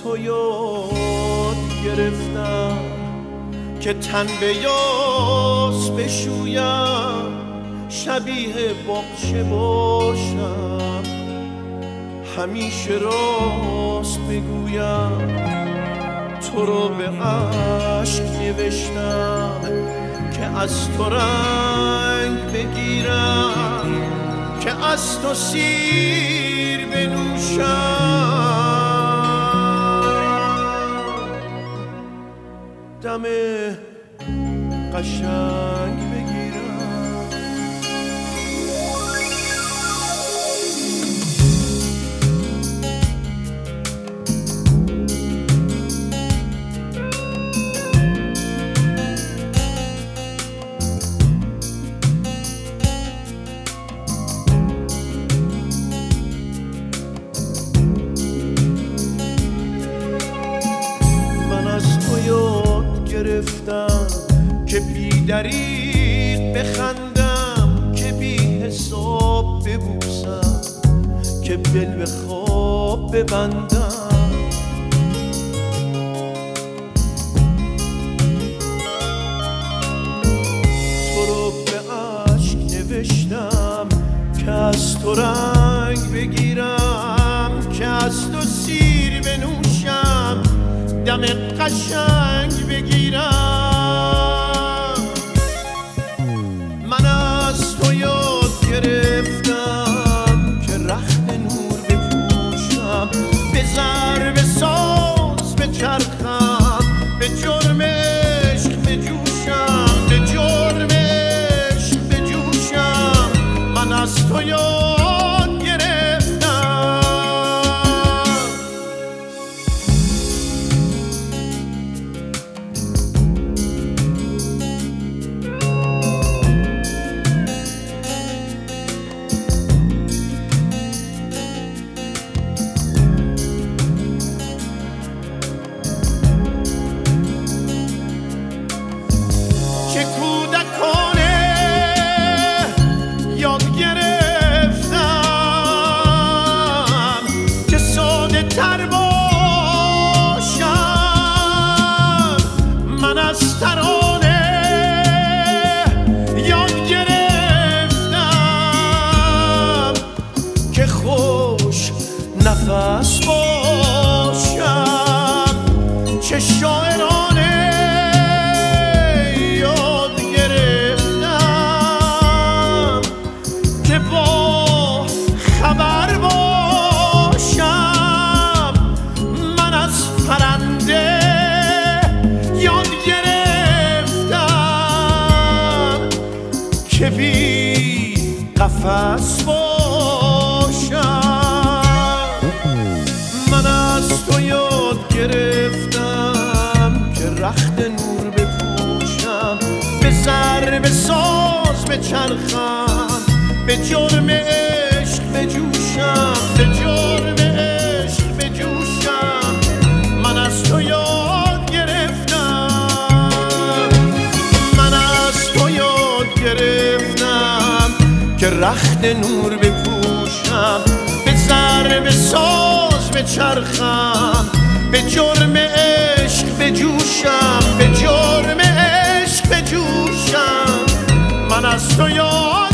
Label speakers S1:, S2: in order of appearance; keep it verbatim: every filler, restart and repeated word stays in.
S1: تو یاد گرفتم که تن به یاس بشویم، شبیه باغچه باشم، همیشه راست بگویم. تو رو به عشق نوشتم که از تو رنگ بگیرم، که از تو سیر بنوشم، دم قشنگ بگیرم. گرفتم که بی دریغ بخندم، که بی حساب ببوسم، که دل به خواب ببندم. تو رو به عشق نوشتم که از تو رنگ بگیرم، که از تو سیر بنوشم، دم قشنگ بگیرم. من از تو یاد گرفتم که رخت نور بپوشم، به ضرب ساز بچرخم، به جرم عشق بجوشم، به جرم عشق بجوشم. من از تو یاد گرفتم که کودکانه یاد گرفتم که ساده تر باشم. من از ترانه یاد گرفتم که خوش نفس باشم، چه شاعرانه که بی قفس باشم. من از تو یاد گرفتم که رخت نور بپوشم، به ضرب ساز بچرخم، به جرم عشق بجوشم، به جرم عشق بجوشم. من از تو یاد گرفتم، من از تو یاد گرفتم که رخت نور بپوشم، به ضرب ساز بچرخم، به جرم عشق بجوشم، به جرم عشق بجوشم. من از تو یاد